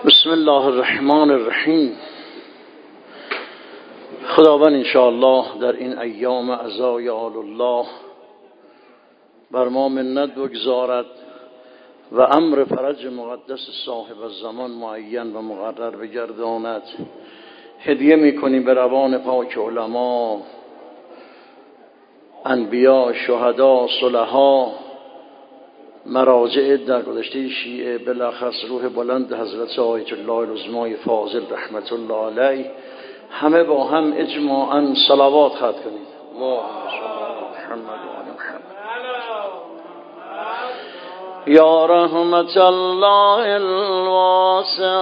بسم الله الرحمن الرحیم. خداوند انشاءالله در این ایام عزای آل الله بر ما منت بگذارد و امر فرج مقدس صاحب الزمان معین و مقرر بگرداند. هدیه میکنیم به روان پاک علما، انبیا، شهدا، صلحا، مراجع در گذشته شیعه، بالاخص روح بلند حضرت آیت الله العظمای فاضل رحمت الله علیه، همه با هم اجماعاً صلوات ختم کنید. اللهم صل علی محمد و آل محمد. یا رحمت الله الواسع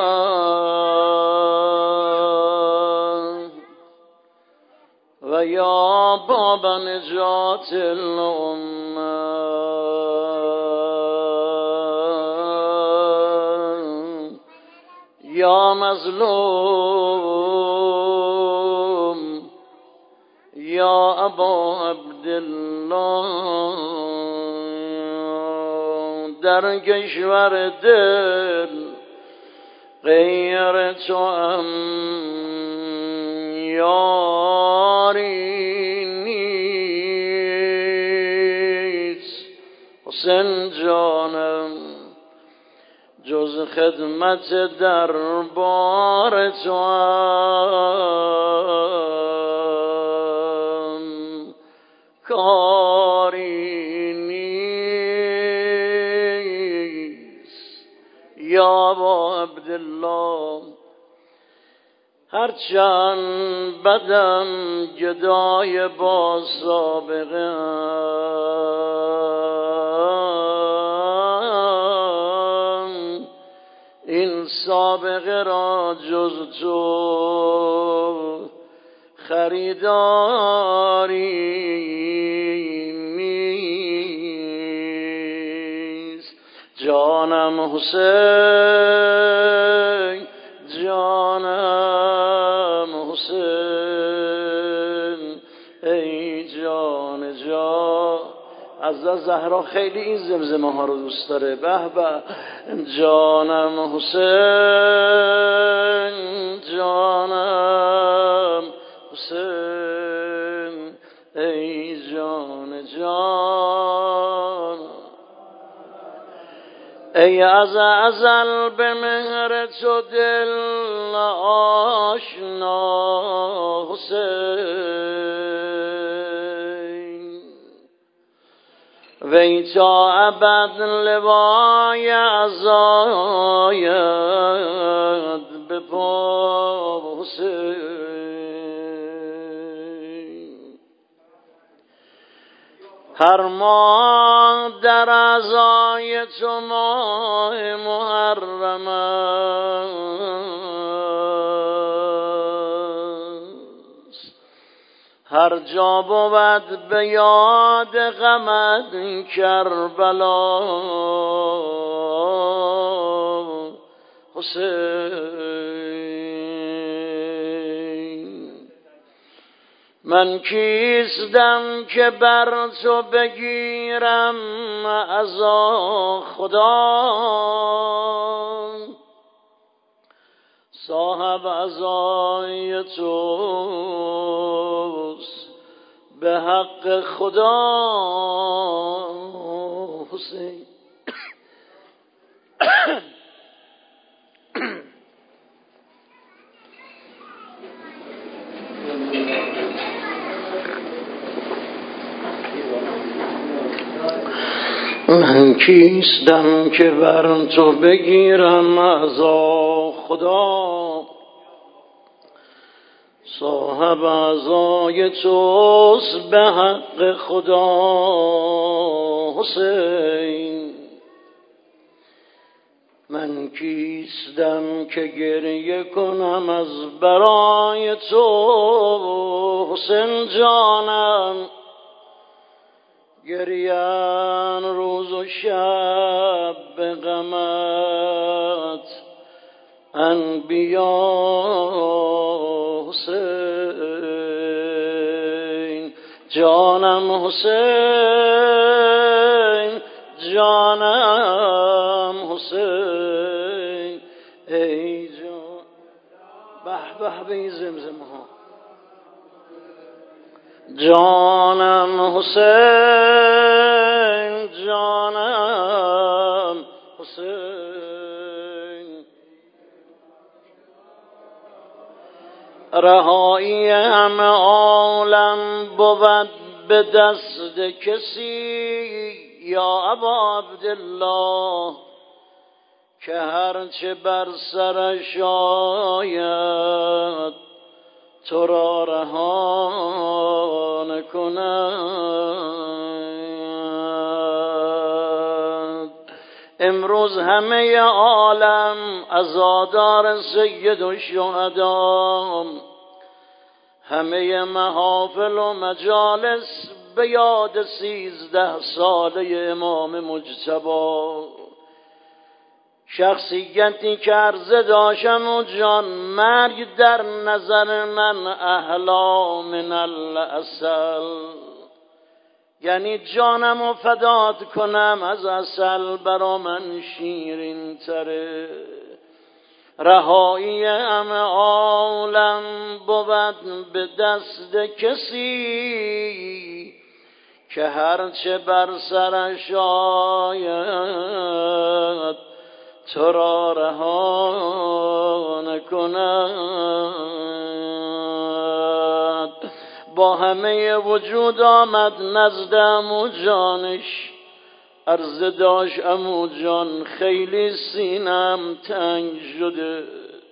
و یا باب نجات الامه یا مظلوم یا ابا عبدالله، در کشور دل غیر تو هم یاری نیست. حسین جانم جز خدمت دربار تو هم کاری نیست. یا با عبدالله هرچند بدم گدای با سابقه، این سابقه را جز تو خریداری نیست. جانم حسین، جانم حسین، ای جان جان. از زهرا خیلی این زمزمه ها رو دوست داره. به به. جانم حسین، جانم حسین، ای جان جان. ای از ازل به مهر تو دل آشنا حسین، وی تا ابد لوای عزایت به پا حسین. هر ماه در عزای تو ماه محرم است، هر جا بود به یاد غمت کربلا حسین. من کیستم که بر تو بگیرم عزا خدا، صاحب عزای توست به حق خدا حسین. من کیستم که بر تو بگیرم عزا خدا، صاحب عزای توست به حق خدا حسین. من کیستم که گریه کنم از برای تو حسین جانم، گریان روز و شب به غمت انبیا حسین. جانم حسین، جانم حسین، به به این زمزمه ها. جانم حسین، جانم حسین، رهایی همه عالم بود به دست کسی، یا ابا عبدالله، که هرچه بر سرش آید تو را رها نکند. امروز همه عالم عزادار سید الشهدا، همه محافل و مجالس به یاد 13 ساله امام مجتبی. شخصیتی که عرضه داشتم و جان، مرگ در نظر من احلا من العسل، یعنی جانم فدات کنم از عسل، برا من شیرین تره. رهایی همه عالم بود به دست کسی، که هرچه بر سرش آید تو را رها نکند. با همه وجود آمد نزد عمو جانش، عرض داشت عمو جان خیلی سینم تنگ شده،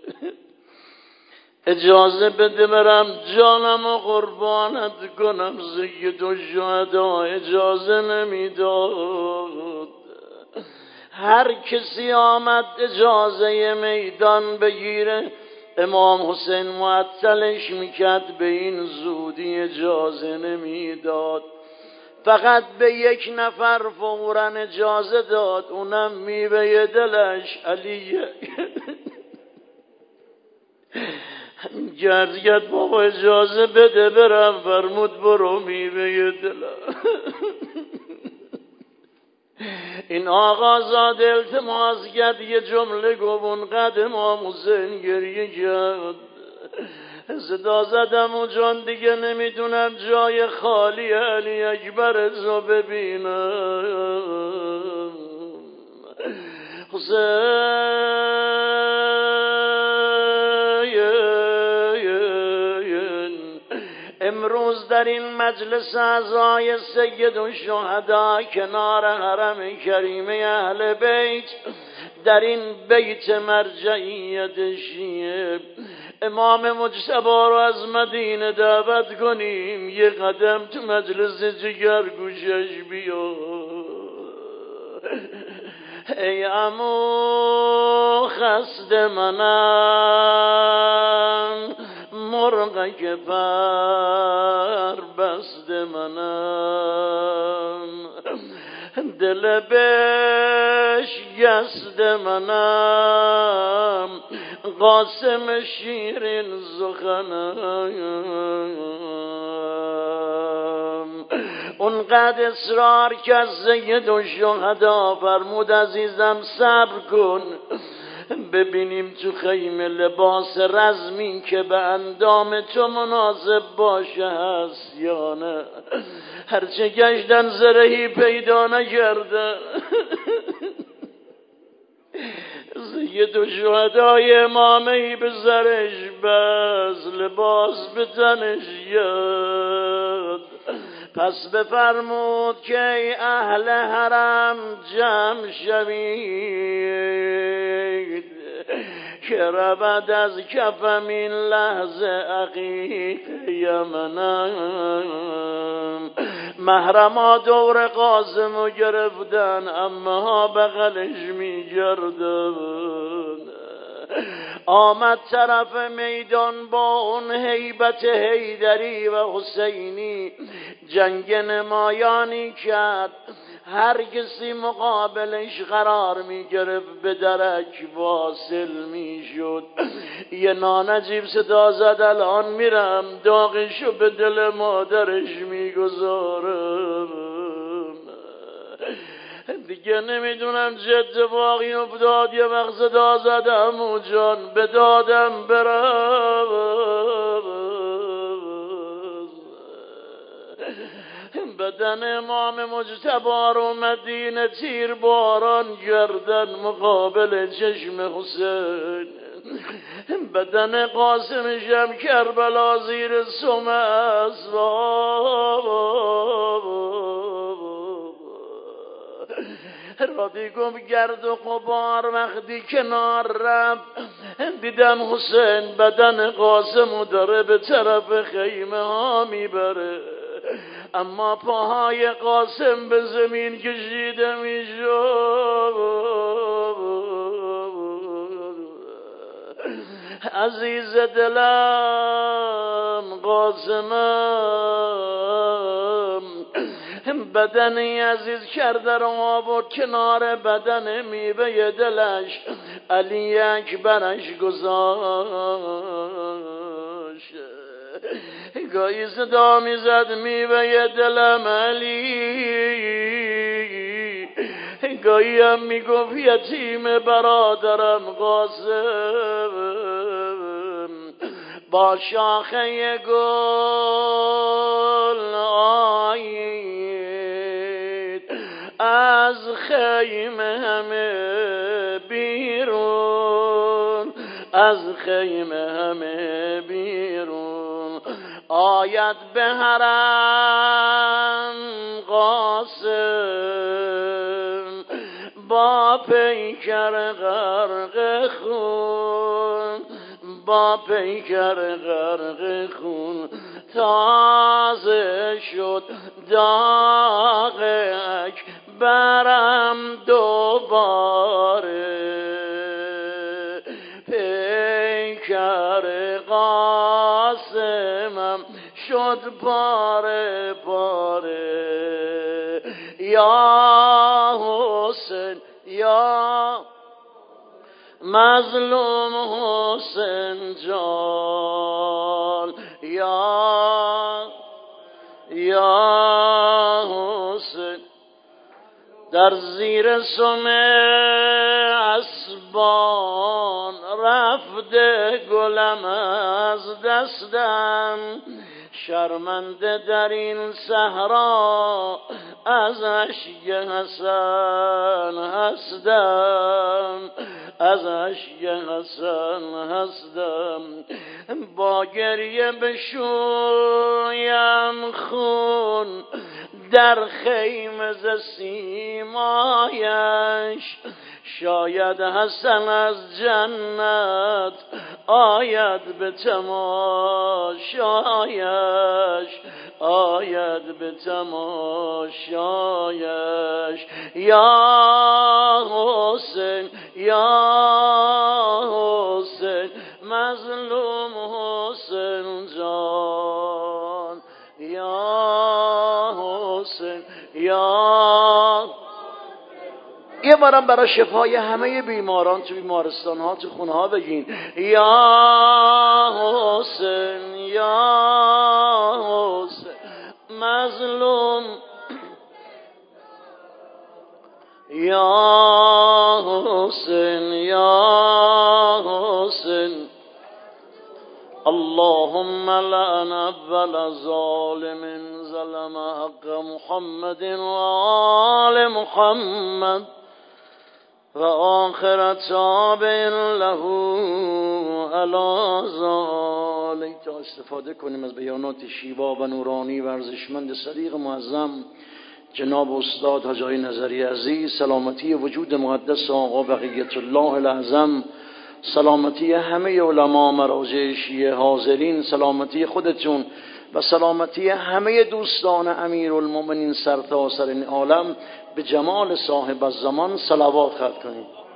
اجازه بده برم جانم و قربانت کنم. سید الشهدا اجازه نمیداد. هر کسی آمد اجازه میدان بگیره، امام حسین معطلش میکرد، به این زودی اجازه نمیداد. فقط به یک نفر فوراً اجازه داد، اونم میوه دلش علیه. گرد بابا اجازه بده برم، فرمود برو میوه دلم. این آقا زاده التماس کرد، یه جمله گفت، اونقدر امام حسین گریه کرد، صدا زدم و جان دیگه نمیدونم جای خالی علی اکبر رو ببینم. حسین امروز در این مجلس اعضای سید الشهدا کنار حرم کریم اهل بیت، در این بیت مرجعیت شیعه، امام مجتبی رو از مدینه دعوت کنیم یه قدم تو مجلس جگر گوشش بیا. ای عمو خسته منم، مرغ که پر بست منم، دل بشکست منم، قاسم شیرین سخنم. اونقدر اصرار کرد سید الشهدا، فرمود عزیزم صبر کن ببینیم تو خیمه لباس رزمی که به اندام تو مناسب باشه هست یا نه. هرچه گشتن زرهی پیدا نکردن. سید الشهدای امامهی به سرش بس، لباس به تنش یاد. پس بفرمود که ای اهل حرم جمع شوید، که رود از کفم این لحظه عقیق یمنم. محرما دور قاسمو گرفتن، اما ها بغلش میگردن. آمد طرف میدان با اون هیبت حیدری و حسینی، جنگ نمایانی کرد. هر کسی مقابلش قرار می گرفت به درک واصل می شد. یه نانجیب صدا زد الان میرم داغشو به دل مادرش می گذارم. دیگه نمیدونم چه اتفاقی افتاد. یه وقت صدا زدم و جان به دادم برم. بدن امام مجتبی رو مدینه تیر باران گردن مقابل چشم حسین. بدن قاسم شم کربلا زیر سم اسباب. رادیگم گرد و غبار وقتی کنار رفت دیدم حسین بدن قاسمو داره به طرف خیمه ها میبره، اما پاهای قاسم به زمین کشیده میشد. عزیز دلم قاسمم بدنی عزیز کرده رو آورد کنار بدن میوه دلش علی اکبرش گذاشت. گاهی صدا میزد میوه دلم علی، گاهی هم میگفت یتیم برادرم قاسم. با شاخه گل آیید از خیمه همه بیرون، از خیمه همه بیرون. آید به حرم قاسم با پیکر غرق خون، با پیکر غرق خون. تازه شد داغ اکبرم دوباره، پیکر قاسمم شد پاره پاره. یا حسین یا مظلوم حسین جان، یا حسین در زیر سم اسبان رفته گلم از دستم. شرمنده در این صحرا از اشک حسن هستم، از اشک حسن هستم. با گریه بشویم خون در خیمه ز سیمایش. شاید حسن از جنت آید به تماشایش، آید به تماشایش. یا حسین یا حسین مظلوم حسین جان، یا حسین یا. یه بارم برای شفای همه بیماران تو بیمارستان ها تو خونه ها بگین یا حسین یا حسین مظلوم، یا حسین یا حسین. اللهم لعن اول ظالم ظلم حق محمد و آل محمد و آخر تابع له علی ذلک. تا استفاده کنیم از بیانات شیوا و نورانی و ارزشمند صدیق معظم جناب استاد حاجی نظری عزیز، سلامتی وجود مقدس آقا بقیت الله الاعظم، سلامتی همه علما مراجع شیعه حاضرین، سلامتی خودتون و سلامتی همه دوستان امیرالمومنین سرتاسر این عالم، به جمال صاحب الزمان صلوات خلق کنید.